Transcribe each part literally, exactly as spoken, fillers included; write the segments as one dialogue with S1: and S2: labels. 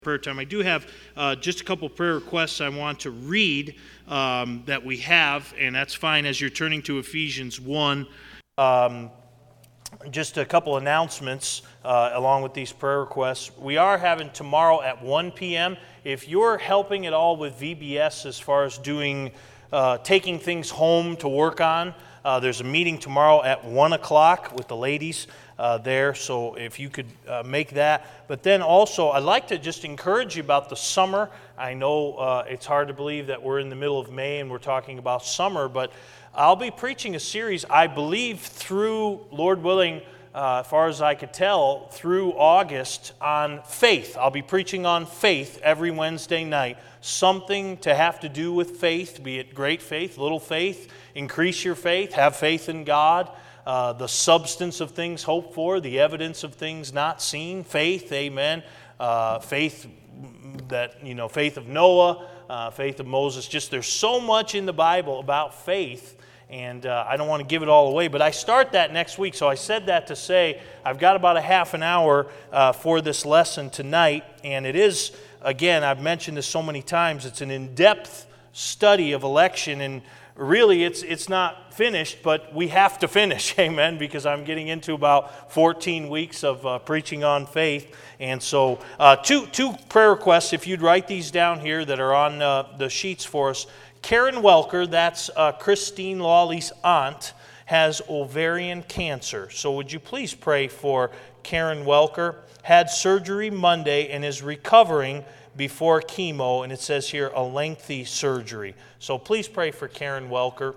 S1: prayer time. I do have uh, just a couple prayer requests I want to read um, that we have, and that's fine as you're turning to Ephesians one. Um, just a couple announcements uh, along with these prayer requests. We are having tomorrow at one p.m. If you're helping at all with V B S as far as doing, uh, taking things home to work on, uh, there's a meeting tomorrow at one o'clock with the ladies. Uh, there, so if you could uh, make that. But then also, I'd like to just encourage you about the summer. I know uh, it's hard to believe that we're in the middle of May and we're talking about summer, but I'll be preaching a series, I believe, through, Lord willing, uh, as far as I could tell, through August on faith. I'll be preaching on faith every Wednesday night. Something to have to do with faith, be it great faith, little faith, increase your faith, have faith in God. Uh, the substance of things hoped for, the evidence of things not seen, faith, amen. Uh, faith that, you know, faith of Noah, uh, faith of Moses. Just there's so much in the Bible about faith, and uh, I don't want to give it all away. But I start that next week, so I said that to say I've got about a half an hour uh, for this lesson tonight, and it is, again, I've mentioned this so many times, it's an in-depth study of election, and really, it's it's not finished, but we have to finish, amen, because I'm getting into about fourteen weeks of uh, preaching on faith. And so uh, two, two prayer requests, if you'd write these down here that are on uh, the sheets for us. Karen Welker, that's uh, Christine Lawley's aunt, has ovarian cancer. So would you please pray for Karen Welker? Had surgery Monday and is recovering before chemo, and it says here a lengthy surgery. So please pray for Karen Welker.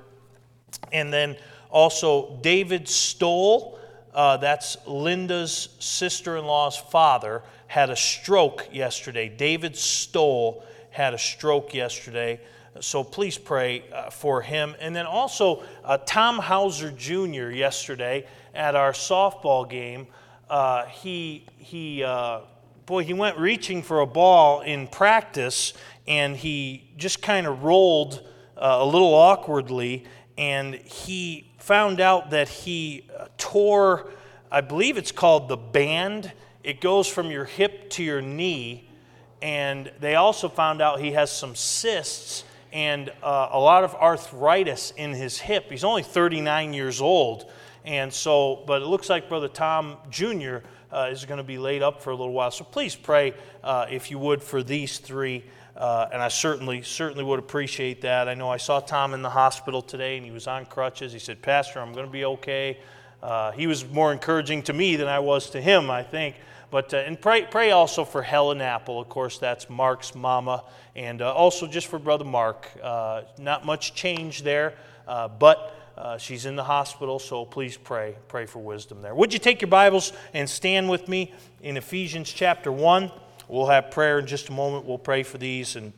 S1: And then also David Stoll, uh, that's Linda's sister-in-law's father, had a stroke yesterday. David Stoll had a stroke yesterday. So please pray uh, for him. And then also uh, Tom Hauser Junior yesterday at our softball game, uh, he he. Uh, Boy, he went reaching for a ball in practice, and he just kind of rolled uh, a little awkwardly, and he found out that he uh, tore, I believe it's called the band. It goes from your hip to your knee, and they also found out he has some cysts and uh, a lot of arthritis in his hip. He's only thirty-nine years old, and so, but it looks like Brother Tom Junior Uh, is going to be laid up for a little while. So please pray, uh, if you would, for these three. Uh, and I certainly, certainly would appreciate that. I know I saw Tom in the hospital today, and he was on crutches. He said, "Pastor, I'm going to be okay." Uh, he was more encouraging to me than I was to him, I think. But uh, and pray, pray also for Helen Apple. Of course, that's Mark's mama, and uh, also just for Brother Mark. Uh, not much change there, uh, but. Uh, she's in the hospital, so please pray. Pray for wisdom there. Would you take your Bibles and stand with me in Ephesians chapter one? We'll have prayer in just a moment. We'll pray for these and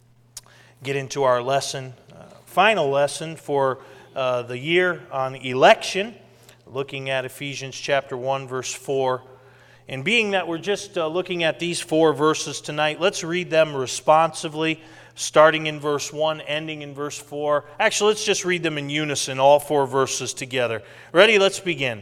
S1: get into our lesson. Uh, final lesson for uh, the year on election, looking at Ephesians chapter one, verse four. And being that we're just uh, looking at these four verses tonight, let's read them responsively, starting in verse one, ending in verse four. Actually, let's just read them in unison, all four verses together. Ready? Let's begin.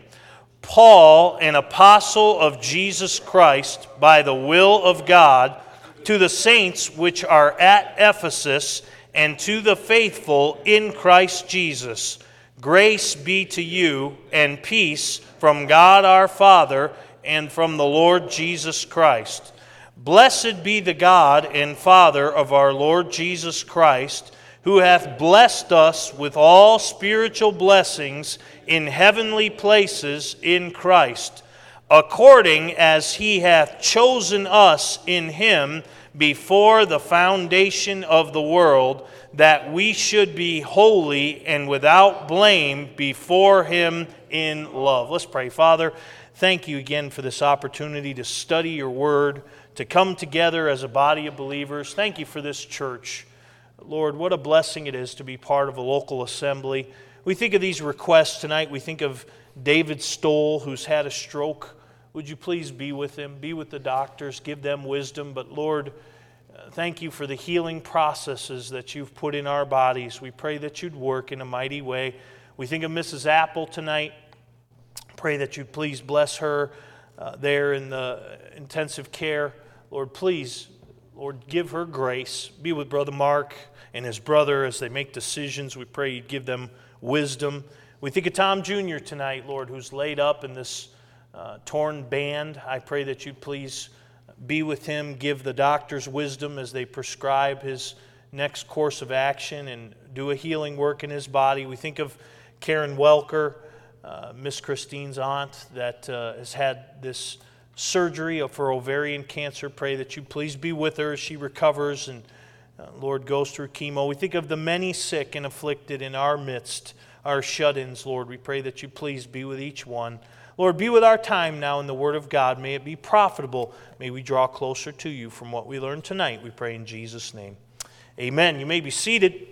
S1: Paul, an apostle of Jesus Christ, by the will of God, to the saints which are at Ephesus, and to the faithful in Christ Jesus, grace be to you, and peace from God our Father, and from the Lord Jesus Christ. Blessed be the God and Father of our Lord Jesus Christ, who hath blessed us with all spiritual blessings in heavenly places in Christ, according as he hath chosen us in him before the foundation of the world, that we should be holy and without blame before him in love. Let's pray. Father, thank you again for this opportunity to study your word, to come together as a body of believers. Thank you for this church. Lord, what a blessing it is to be part of a local assembly. We think of these requests tonight. We think of David Stoll, who's had a stroke. Would you please be with him, be with the doctors, give them wisdom. But Lord, thank you for the healing processes that you've put in our bodies. We pray that you'd work in a mighty way. We think of Missus Apple tonight. Pray that you'd please bless her uh, there in the intensive care. Lord, please Lord, give her grace. Be with Brother Mark and his brother as they make decisions. We pray you'd give them wisdom. We think of Tom Junior tonight, Lord, who's laid up in this uh, torn band. I pray that you'd please be with him, give the doctors wisdom as they prescribe his next course of action and do a healing work in his body. We think of Karen Welker, uh, Miss Christine's aunt, that uh, has had this surgery for ovarian cancer. Pray that you please be with her as she recovers and, uh, Lord, goes through chemo. We think of the many sick and afflicted in our midst, our shut-ins, Lord. We pray that you please be with each one. Lord, be with our time now in the Word of God. May it be profitable. May we draw closer to you from what we learned tonight. We pray in Jesus' name. Amen. You may be seated.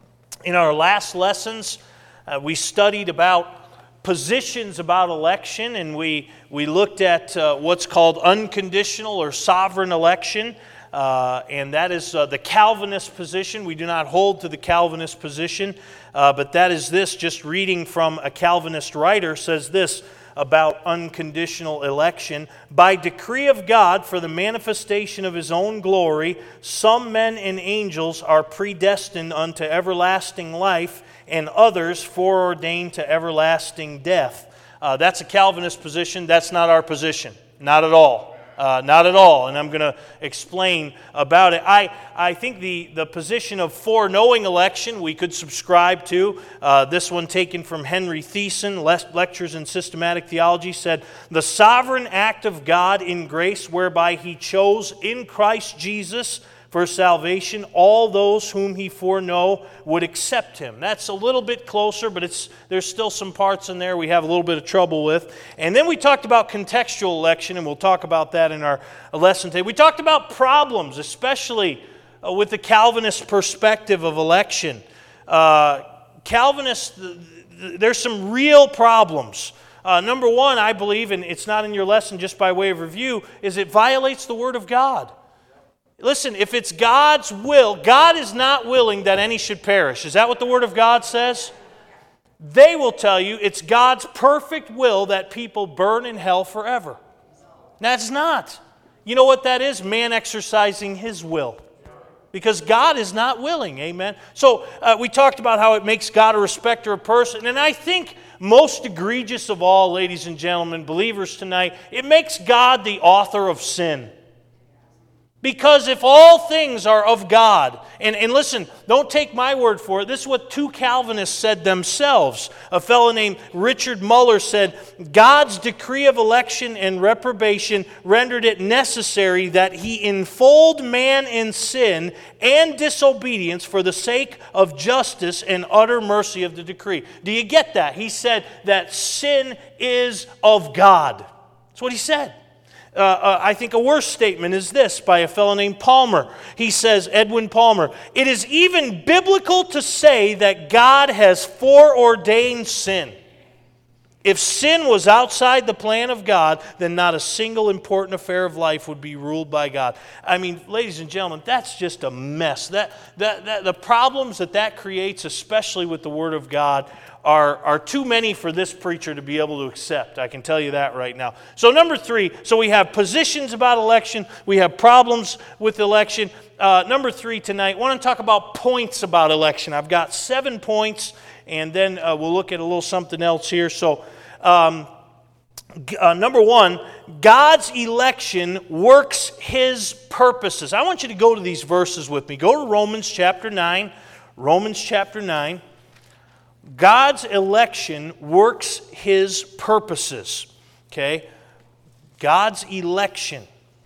S1: In our last lessons, uh, we studied about positions about election, and we, we looked at uh, what's called unconditional or sovereign election, uh, and that is uh, the Calvinist position. We do not hold to the Calvinist position, uh, but that is this, just reading from a Calvinist writer, says this about unconditional election. By decree of God, for the manifestation of His own glory, some men and angels are predestined unto everlasting life, and others foreordained to everlasting death. Uh, that's a Calvinist position. That's not our position. Not at all. Uh, not at all, and I'm going to explain about it. I, I think the, the position of foreknowing election we could subscribe to. Uh, this one taken from Henry Thiessen, Lectures in Systematic Theology, said, "The sovereign act of God in grace whereby He chose in Christ Jesus for salvation all those whom He foreknow would accept Him." That's a little bit closer, but it's there's still some parts in there we have a little bit of trouble with. And then we talked about contextual election, and we'll talk about that in our lesson today. We talked about problems, especially uh, with the Calvinist perspective of election. Uh, Calvinists, th- th- there's some real problems. Uh, number one, I believe, and it's not in your lesson just by way of review, is it violates the Word of God. Listen, if it's God's will, God is not willing that any should perish. Is that what the Word of God says? They will tell you it's God's perfect will that people burn in hell forever. That's not. You know what that is? Man exercising his will. Because God is not willing, amen? So uh, we talked about how it makes God a respecter of person, and I think most egregious of all, ladies and gentlemen, believers tonight, it makes God the author of sin. Because if all things are of God, and, and listen, don't take my word for it. This is what two Calvinists said themselves. A fellow named Richard Muller said, "God's decree of election and reprobation rendered it necessary that He enfold man in sin and disobedience for the sake of justice and utter mercy of the decree." Do you get that? He said that sin is of God. That's what he said. Uh, uh, I think a worse statement is this by a fellow named Palmer. He says, Edwin Palmer, "It is even biblical to say that God has foreordained sin. If sin was outside the plan of God, then not a single important affair of life would be ruled by God." I mean, ladies and gentlemen, that's just a mess. That, that, that the problems that that creates, especially with the Word of God, Are, are too many for this preacher to be able to accept. I can tell you that right now. So number three, so we have positions about election. We have problems with election. Uh, number three tonight, I want to talk about points about election. I've got seven points, and then uh, we'll look at a little something else here. So um, uh, number one, God's election works His purposes. I want you to go to these verses with me. Go to Romans chapter nine. Romans chapter nine. God's election works His purposes. Okay? God's election.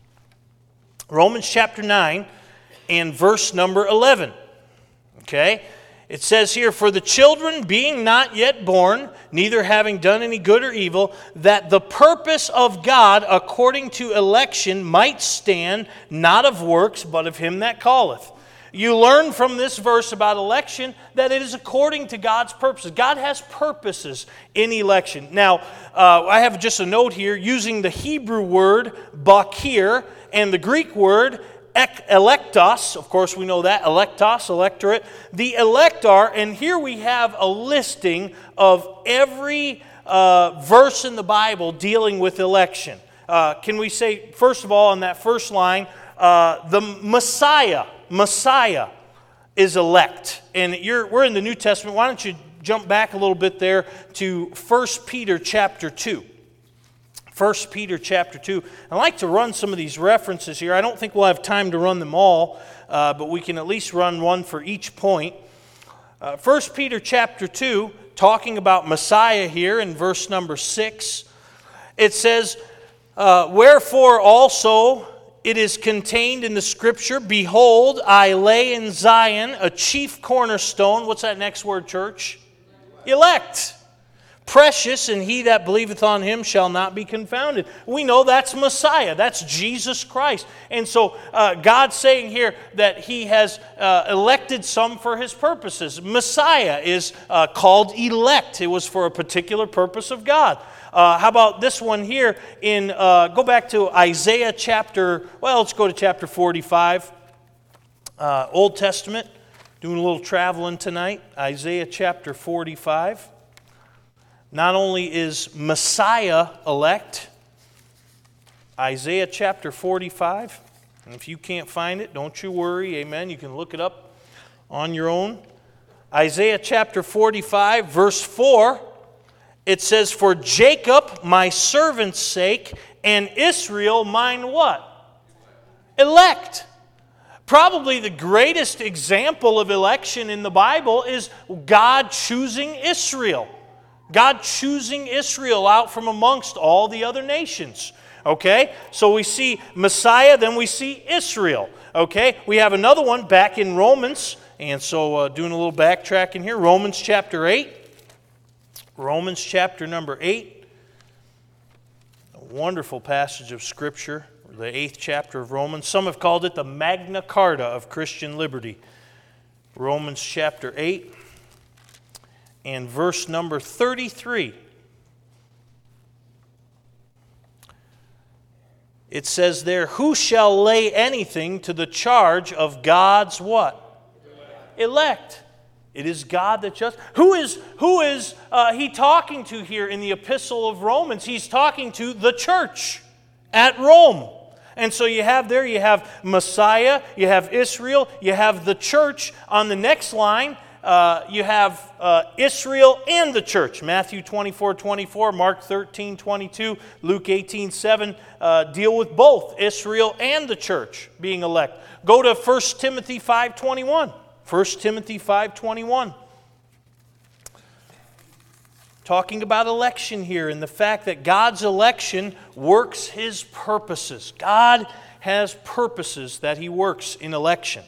S1: Romans chapter nine and verse number eleven. Okay? It says here, "For the children being not yet born, neither having done any good or evil, that the purpose of God according to election might stand, not of works, but of Him that calleth." You learn from this verse about election that it is according to God's purposes. God has purposes in election. Now, uh, I have just a note here using the Hebrew word bakir and the Greek word electos. Of course, we know that, electos, electorate. The elector, and here we have a listing of every uh, verse in the Bible dealing with election. Uh, can we say, first of all, on that first line, uh, the Messiah, Messiah is elect. And you're, we're in the New Testament. Why don't you jump back a little bit there to First Peter chapter two. First Peter chapter two. I like to run some of these references here. I don't think we'll have time to run them all, uh, but we can at least run one for each point. Uh, First Peter chapter two, talking about Messiah here in verse number six. It says, uh, Wherefore also it is contained in the Scripture, Behold, I lay in Zion a chief cornerstone. What's that next word, church? Elect. Precious, and he that believeth on him shall not be confounded. We know that's Messiah. That's Jesus Christ. And so uh, God's saying here that he has uh, elected some for his purposes. Messiah is uh, called elect. It was for a particular purpose of God. Uh, how about this one here? In uh, go back to Isaiah chapter, well, let's go to chapter forty-five. Uh, Old Testament. Doing a little traveling tonight. Isaiah chapter forty-five. Not only is Messiah elect, Isaiah chapter forty-five, and if you can't find it, don't you worry, amen, you can look it up on your own. Isaiah chapter forty-five, verse four, it says, For Jacob my servant's sake, and Israel mine what? Elect. Probably the greatest example of election in the Bible is God choosing Israel. God choosing Israel out from amongst all the other nations. Okay? So we see Messiah, then we see Israel. Okay? We have another one back in Romans. And so uh, doing a little backtracking here. Romans chapter eight. Romans chapter number eight. A wonderful passage of Scripture. The eighth chapter of Romans. Some have called it the Magna Carta of Christian liberty. Romans chapter eight and verse number thirty-three. It says there, Who shall lay anything to the charge of God's what? Elect. Elect. It is God that just. Who is, who is uh, he talking to here in the epistle of Romans? He's talking to the church at Rome. And so you have there, you have Messiah, you have Israel, you have the church. On the next line, uh, you have uh, Israel and the church. Matthew twenty-four twenty-four, Mark thirteen twenty-two, Luke eighteen seven uh, deal with both Israel and the church being elect. Go to First Timothy five twenty-one. First Timothy five twenty-one. Talking about election here and the fact that God's election works His purposes. God has purposes that He works in election.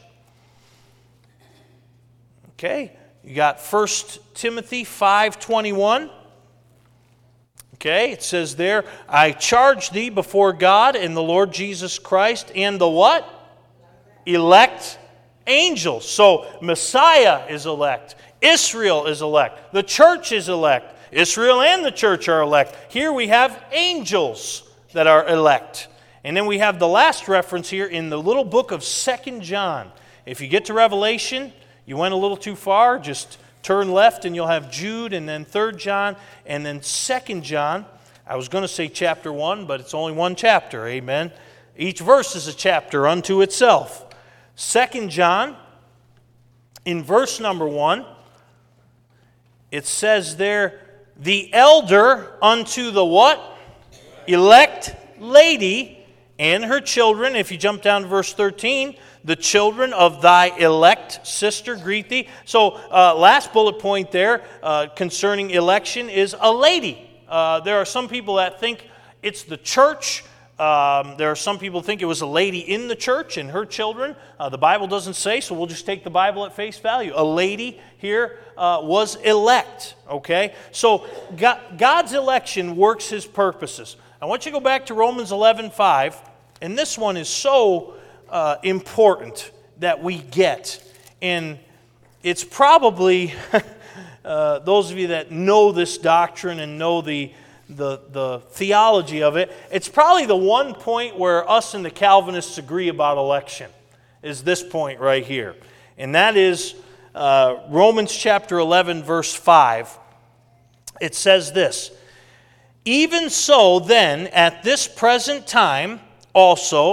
S1: Okay, you got First Timothy five twenty-one. Okay, it says there, I charge thee before God and the Lord Jesus Christ and the what? Elect angels. So Messiah is elect. Israel is elect. The church is elect. Israel and the church are elect. Here we have angels that are elect. And then we have the last reference here in the little book of Second John. If you get to Revelation, you went a little too far, just turn left and you'll have Jude and then Third John and then Second John. I was going to say chapter one, but it's only one chapter, amen. Each verse is a chapter unto itself. Second John, in verse number one, it says there, the elder unto the what? Elect lady and her children. If you jump down to verse thirteen, the children of thy elect sister greet thee. So uh, last bullet point there uh, concerning election is a lady. Uh, there are some people that think it's the church. Um, there are some people who think it was a lady in the church and her children. Uh, the Bible doesn't say, so we'll just take the Bible at face value. A lady here uh, was elect, okay? So God, God's election works His purposes. I want you to go back to Romans eleven five, and this one is so uh, important that we get. And it's probably, uh, those of you that know this doctrine and know the The, the theology of it, it's probably the one point where us and the Calvinists agree about election, is this point right here. And that is uh, Romans chapter eleven, verse five. It says this, Even so then, at this present time also,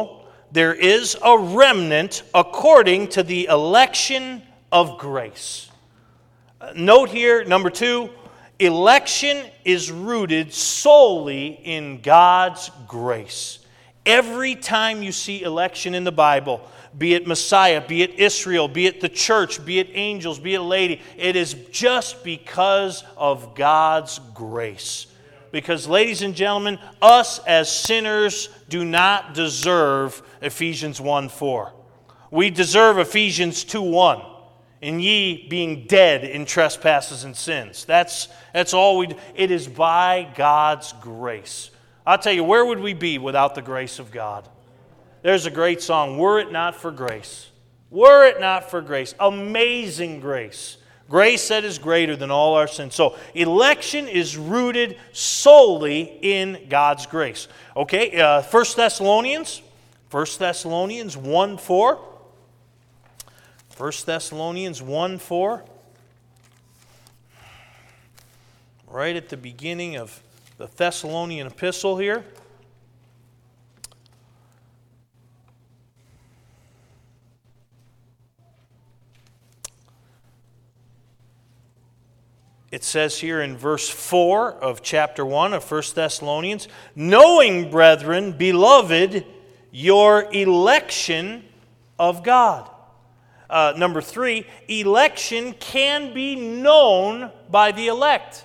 S1: there is a remnant according to the election of grace. Uh, note here, number two, election is rooted solely in God's grace. Every time you see election in the Bible, be it Messiah, be it Israel, be it the church, be it angels, be it a lady, it is just because of God's grace. Because, ladies and gentlemen, us as sinners do not deserve Ephesians one four. We deserve Ephesians two one. And ye being dead in trespasses and sins. That's, that's all we do. It is by God's grace. I'll tell you, where would we be without the grace of God? There's a great song, Were It Not for Grace. Were it not for grace. Amazing grace. Grace that is greater than all our sins. So election is rooted solely in God's grace. Okay, uh, First Thessalonians. First Thessalonians one four. First Thessalonians one four. Right at the beginning of the Thessalonian epistle here. It says here in verse four of chapter one of First Thessalonians, knowing, brethren, beloved, your election of God. Uh, number three, election can be known by the elect.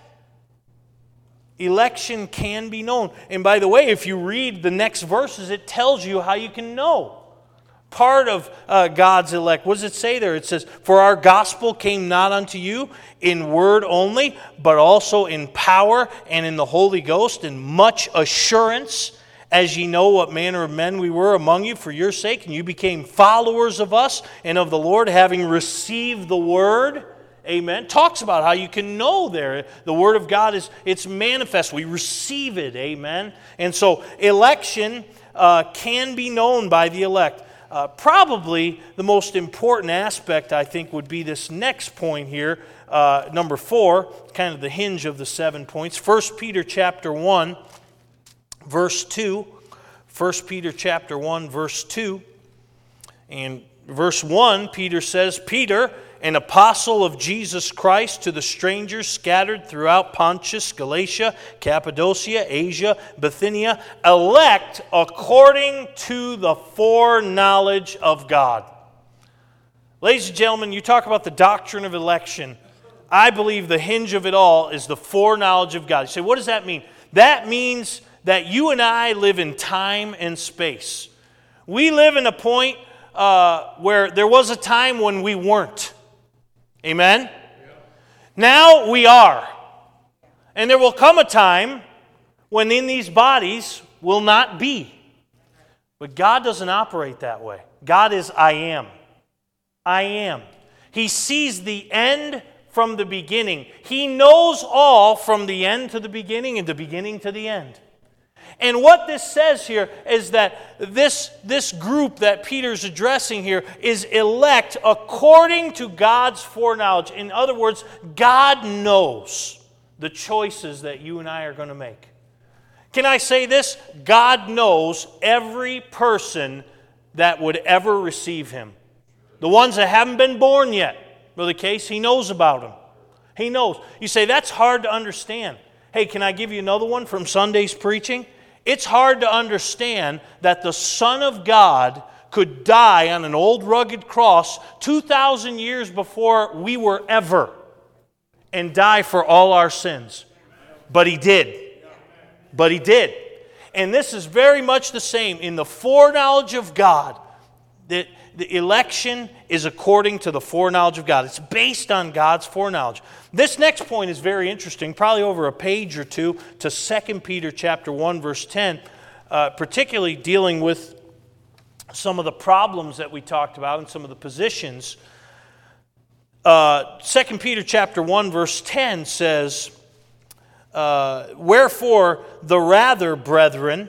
S1: Election can be known. And by the way, if you read the next verses, it tells you how you can know. Part of uh, God's elect. What does it say there? It says, for our gospel came not unto you in word only, but also in power and in the Holy Ghost, and much assurance, as ye know what manner of men we were among you for your sake, and you became followers of us and of the Lord, having received the word. Amen. Talks about how you can know there. The word of God is, it's manifest. We receive it. Amen. And so election uh, can be known by the elect. Uh, probably the most important aspect, I think, would be this next point here, uh, number four, kind of the hinge of the seven points. First Peter chapter one, verse two. First Peter chapter one, verse two. And verse one, Peter says, Peter, an apostle of Jesus Christ, to the strangers scattered throughout Pontus, Galatia, Cappadocia, Asia, Bithynia, elect according to the foreknowledge of God. Ladies and gentlemen, you talk about the doctrine of election. I believe the hinge of it all is the foreknowledge of God. You say, what does that mean? That means that you and I live in time and space. We live in a point uh, where there was a time when we weren't. Amen? Yeah. Now we are. And there will come a time when in these bodies will not be. But God doesn't operate that way. God is I am. I am. He sees the end from the beginning. He knows all from the end to the beginning and the beginning to the end. And what this says here is that this, this group that Peter's addressing here is elect according to God's foreknowledge. In other words, God knows the choices that you and I are going to make. Can I say this? God knows every person that would ever receive Him. The ones that haven't been born yet, Brother Case, He knows about them. He knows. You say, that's hard to understand. Hey, can I give you another one from Sunday's preaching? It's hard to understand that the Son of God could die on an old rugged cross two thousand years before we were ever and die for all our sins. But He did. But He did. And this is very much the same. In the foreknowledge of God, that the election is according to the foreknowledge of God. It's based on God's foreknowledge. This next point is very interesting, probably over a page or two, to Second Peter chapter one, verse ten, uh, particularly dealing with some of the problems that we talked about and some of the positions. Uh, Second Peter chapter one, verse ten says, uh, wherefore the rather, brethren,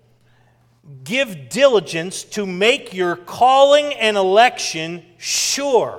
S1: give diligence to make your calling and election sure.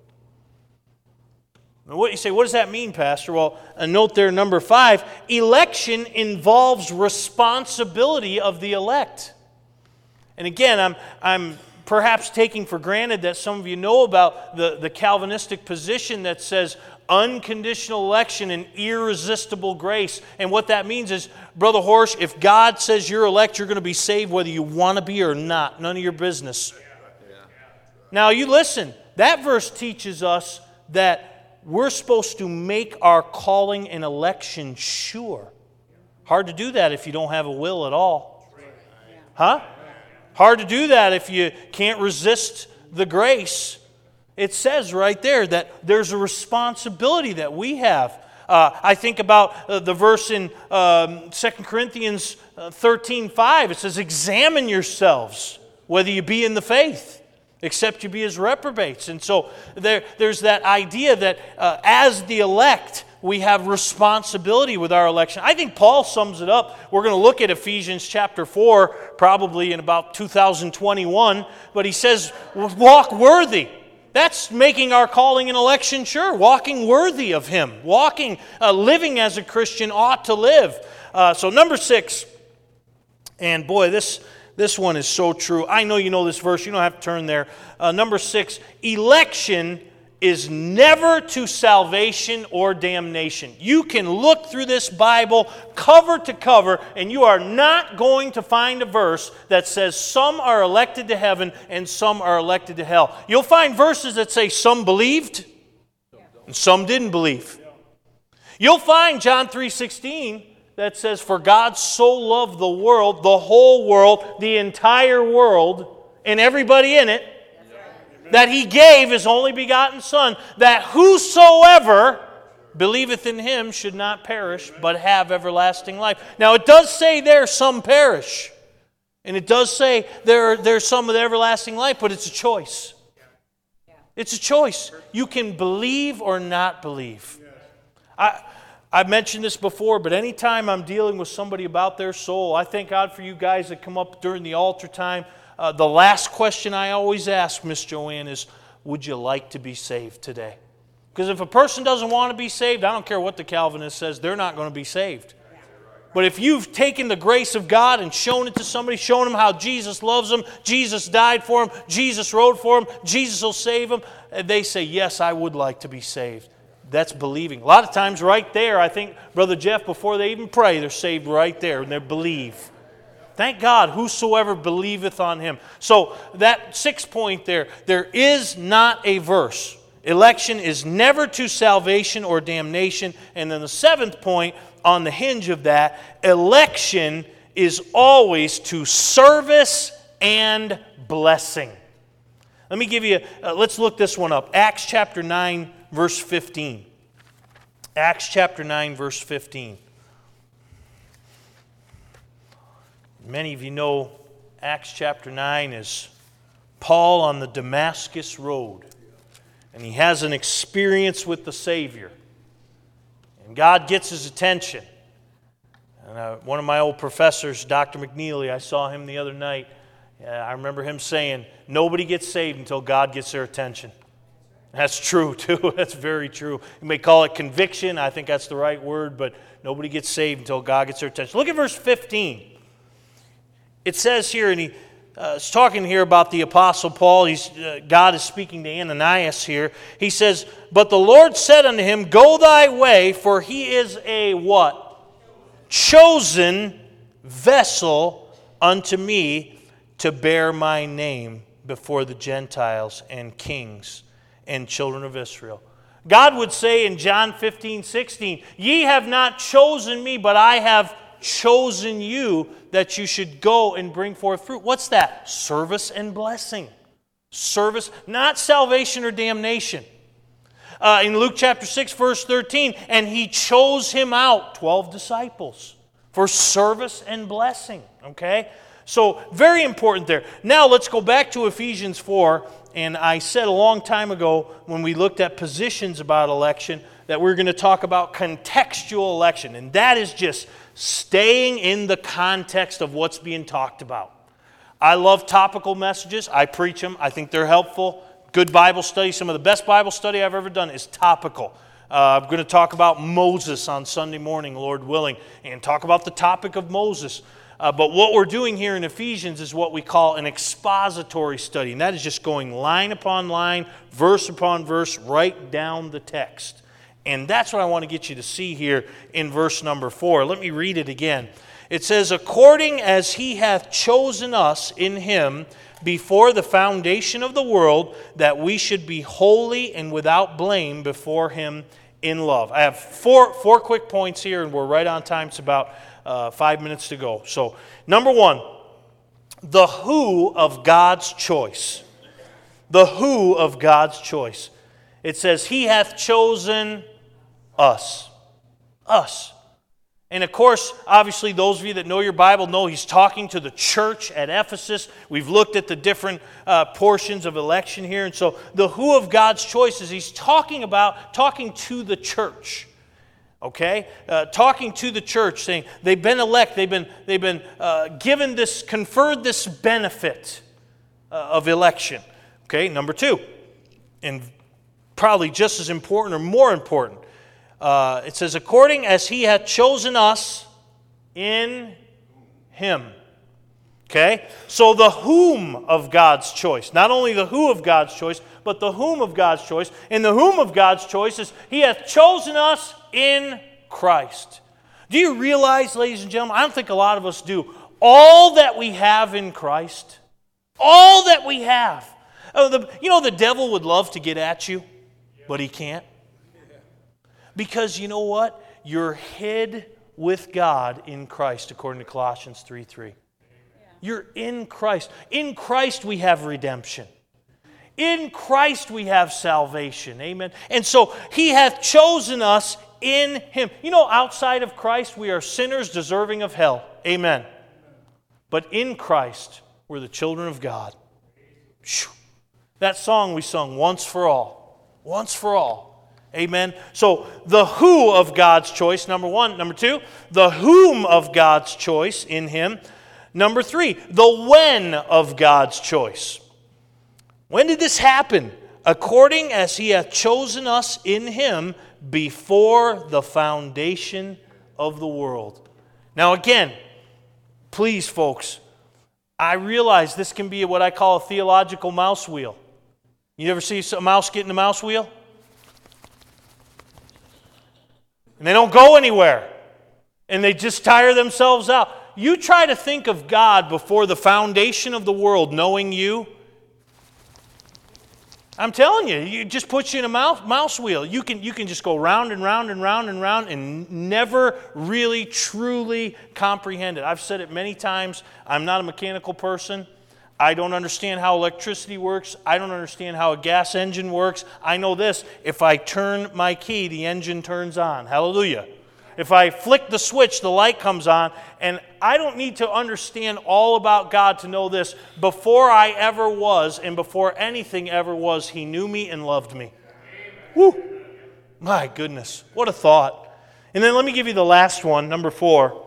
S1: Now, what you say, what does that mean, Pastor? Well, a note there, number five, election involves responsibility of the elect. And again, I'm, I'm perhaps taking for granted that some of you know about the, the Calvinistic position that says unconditional election and irresistible grace. And what that means is, Brother Horsch, if God says you're elect, you're going to be saved whether you want to be or not. None of your business. Yeah. Now, you listen. That verse teaches us that we're supposed to make our calling and election sure. Hard to do that if you don't have a will at all. Huh? Hard to do that if you can't resist the grace. It says right there that there's a responsibility that we have. Uh, I think about uh, the verse in um, Second Corinthians thirteen five. It says, examine yourselves whether you be in the faith, except you be as reprobates. And so there, there's that idea that uh, as the elect, we have responsibility with our election. I think Paul sums it up. We're going to look at Ephesians chapter four probably in about two thousand twenty-one. But he says, walk worthy. That's making our calling and election sure. Walking worthy of Him. Walking, uh, living as a Christian ought to live. Uh, so number six, and boy, this, this one is so true. I know you know this verse. You don't have to turn there. Uh, number six, election is never to salvation or damnation. You can look through this Bible cover to cover, and you are not going to find a verse that says some are elected to heaven and some are elected to hell. You'll find verses that say some believed and some didn't believe. You'll find John three sixteen that says, for God so loved the world, the whole world, the entire world, and everybody in it, that He gave His only begotten Son, that whosoever believeth in Him should not perish, but have everlasting life. Now, it does say there some perish. And it does say there, there's some of the everlasting life, but it's a choice. It's a choice. You can believe or not believe. I, I've mentioned this before, but anytime I'm dealing with somebody about their soul, I thank God for you guys that come up during the altar time. Uh, the last question I always ask, Miss Joanne, is, would you like to be saved today? Because if a person doesn't want to be saved, I don't care what the Calvinist says, they're not going to be saved. But if you've taken the grace of God and shown it to somebody, shown them how Jesus loves them, Jesus died for them, Jesus rode for them, Jesus will save them, and they say, yes, I would like to be saved. That's believing. A lot of times right there, I think, Brother Jeff, before they even pray, they're saved right there, and they believe. Thank God, whosoever believeth on Him. So that sixth point there, there is not a verse. Election is never to salvation or damnation. And then the seventh point on the hinge of that, election is always to service and blessing. Let me give you, uh, let's look this one up. Acts chapter nine, verse fifteen. Acts chapter nine, verse fifteen. Many of you know Acts chapter nine is Paul on the Damascus Road. And he has an experience with the Savior. And God gets his attention. And uh, one of my old professors, Doctor McNeely, I saw him the other night. Uh, I remember him saying, nobody gets saved until God gets their attention. That's true, too. That's very true. You may call it conviction. I think that's the right word. But nobody gets saved until God gets their attention. Look at verse fifteen. It says here, and he uh, is talking here about the Apostle Paul. He's, uh, God is speaking to Ananias here. He says, but the Lord said unto him, go thy way, for he is a what? Chosen vessel unto me to bear my name before the Gentiles and kings and children of Israel. God would say in John fifteen sixteen, ye have not chosen me, but I have chosen you that you should go and bring forth fruit. What's that? Service and blessing. Service, not salvation or damnation. Uh, in Luke chapter six, verse thirteen, and he chose him out, twelve disciples, for service and blessing. Okay? So, very important there. Now, let's go back to Ephesians four. And I said a long time ago when we looked at positions about election that we're going to talk about contextual election. And that is just staying in the context of what's being talked about. I love topical messages. I preach them. I think they're helpful. Good Bible study. Some of the best Bible study I've ever done is topical. Uh, I'm going to talk about Moses on Sunday morning, Lord willing, and talk about the topic of Moses. Uh, but what we're doing here in Ephesians is what we call an expository study. And that is just going line upon line, verse upon verse, right down the text. And that's what I want to get you to see here in verse number four. Let me read it again. It says, according as he hath chosen us in him before the foundation of the world, that we should be holy and without blame before him in love. I have four, four quick points here, and we're right on time. It's about uh, five minutes to go. So, number one, the who of God's choice. The who of God's choice. It says, he hath chosen us. Us. And of course, obviously, those of you that know your Bible know he's talking to the church at Ephesus. We've looked at the different uh, portions of election here. And so the who of God's choice is he's talking about, talking to the church. Okay? Uh, talking to the church, saying they've been elect, they've been, they've been uh, given this, conferred this benefit uh, of election. Okay, number two, and probably just as important or more important, Uh, it says, according as he hath chosen us in him. Okay? So the whom of God's choice. Not only the who of God's choice, but the whom of God's choice. And the whom of God's choice is he hath chosen us in Christ. Do you realize, ladies and gentlemen, I don't think a lot of us do, all that we have in Christ, all that we have. Oh, the, you know, the devil would love to get at you, but he can't. Because you know what? You're hid with God in Christ, according to Colossians three three. You're in Christ. In Christ we have redemption. In Christ we have salvation. Amen. And so he hath chosen us in him. You know, outside of Christ we are sinners deserving of hell. Amen. But in Christ we're the children of God. That song we sung, Once for All. Once for all. Amen. So the who of God's choice, number one. Number two, the whom of God's choice in him. Number three, the when of God's choice. When did this happen? According as he hath chosen us in him before the foundation of the world. Now again, please folks, I realize this can be what I call a theological mouse wheel. You ever see a mouse get in the mouse wheel? And they don't go anywhere. And they just tire themselves out. You try to think of God before the foundation of the world, knowing you. I'm telling you, it just puts you in a mouse, mouse wheel. You can, you can just go round and round and round and round and never really, truly comprehend it. I've said it many times. I'm not a mechanical person. I don't understand how electricity works. I don't understand how a gas engine works. I know this. If I turn my key, the engine turns on. Hallelujah. If I flick the switch, the light comes on. And I don't need to understand all about God to know this. Before I ever was and before anything ever was, he knew me and loved me. Woo! My goodness. What a thought. And then let me give you the last one, number four.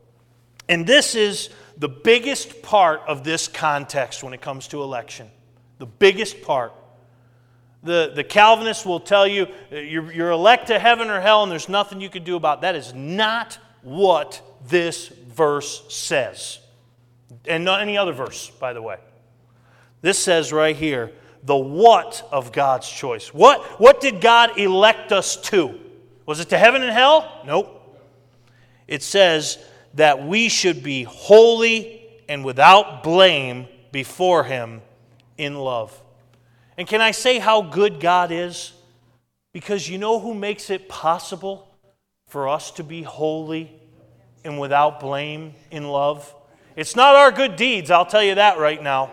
S1: And this is the biggest part of this context when it comes to election. The biggest part. The, the Calvinists will tell you you're, you're elect to heaven or hell and there's nothing you can do about it. That is not what this verse says. And not any other verse, by the way. This says right here, the what of God's choice. What, what did God elect us to? Was it to heaven and hell? Nope. It says that we should be holy and without blame before him in love. And can I say how good God is? Because you know who makes it possible for us to be holy and without blame in love? It's not our good deeds, I'll tell you that right now.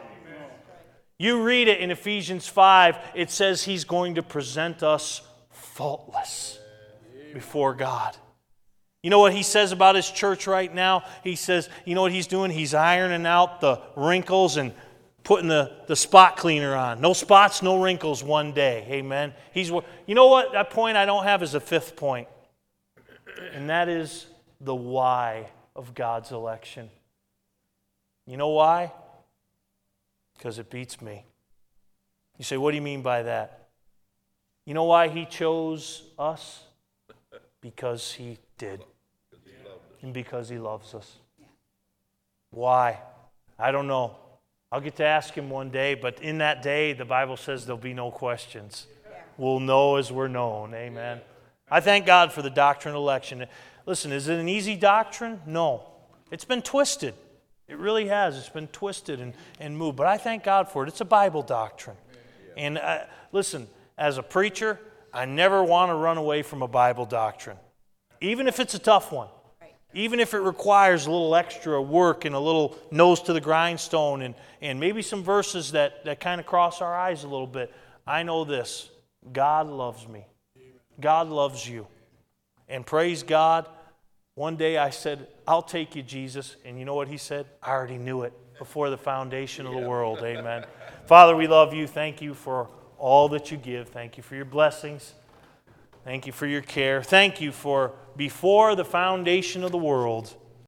S1: You read it in Ephesians five, it says he's going to present us faultless before God. You know what he says about his church right now? He says, you know what he's doing? He's ironing out the wrinkles and putting the, the spot cleaner on. No spots, no wrinkles one day. Amen. He's, you know what? That point I don't have is a fifth point. And that is the why of God's election. You know why? Because it beats me. You say, what do you mean by that? You know why he chose us? Because he did. And because he loves us. Why? I don't know. I'll get to ask him one day, but in that day, the Bible says there'll be no questions. We'll know as we're known. Amen. I thank God for the doctrine of election. Listen, is it an easy doctrine? No. It's been twisted. It really has. It's been twisted and, and moved. But I thank God for it. It's a Bible doctrine. And uh, listen, as a preacher, I never want to run away from a Bible doctrine, even if it's a tough one. Even if it requires a little extra work and a little nose to the grindstone and, and maybe some verses that, that kind of cross our eyes a little bit, I know this. God loves me. God loves you. And praise God, one day I said, I'll take you, Jesus. And you know what he said? I already knew it before the foundation of the world. Amen. Father, we love you. Thank you for all that you give. Thank you for your blessings. Thank you for your care. Thank you for before the foundation of the world,